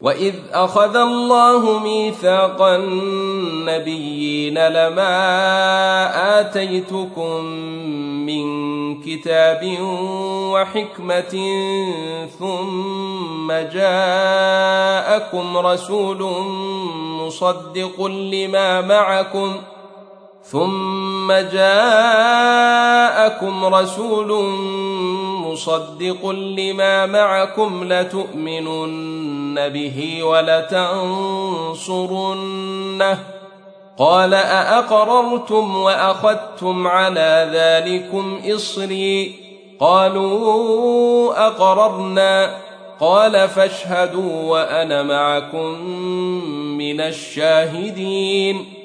وإذ أخذ الله ميثاق النبيين لما آتيتكم من كتاب وحكمة ثم جاءكم رسول مصدق لما معكم لتؤمنن به ولتنصرنه قال أأقررتم وأخذتم على ذلكم إصري قالوا أقررنا قال فاشهدوا وأنا معكم من الشاهدين